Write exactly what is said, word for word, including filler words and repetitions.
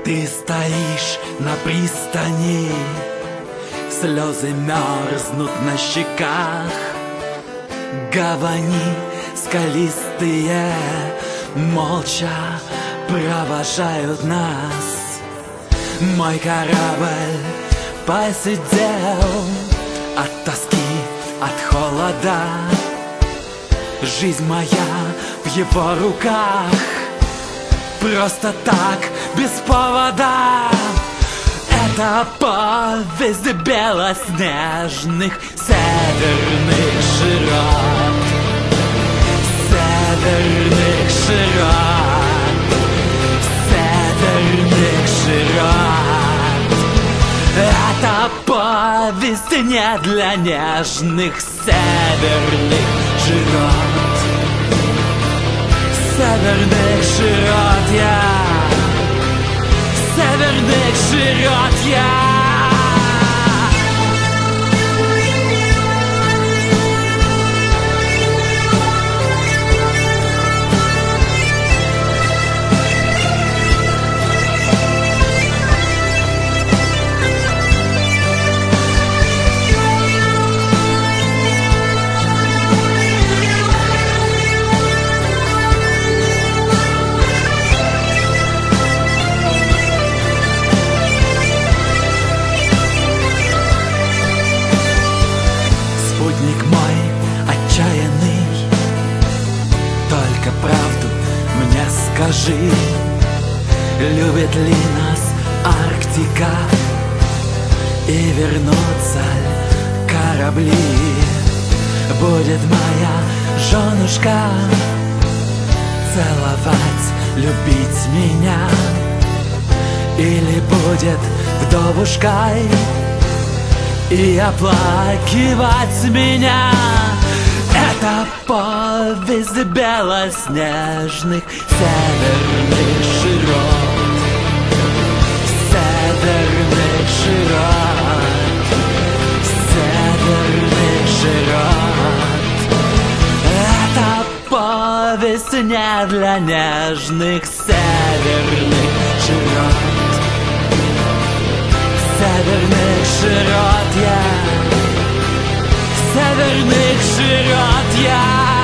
Ты стоишь на пристани, слезы мерзнут на щеках. Гавани скалистые молча провожают нас. Мой корабль посидел от тоски, от холода. Жизнь моя в его руках, просто так, без повода. Это повесть белоснежных северных широт, северных широт, северных широт. Это повесть не для нежных северных широт, северных широт я, северных широт я. Спутник мой отчаянный, только правду мне скажи, любит ли нас Арктика и вернутся ли корабли? Будет моя женушка целовать, любить меня, или будет вдовушкой и оплакивать меня? Это повесть белоснежных северных широт, северных широт, северных широт. Это повесть не для нежных северных широт, северных широт я, северных широт я.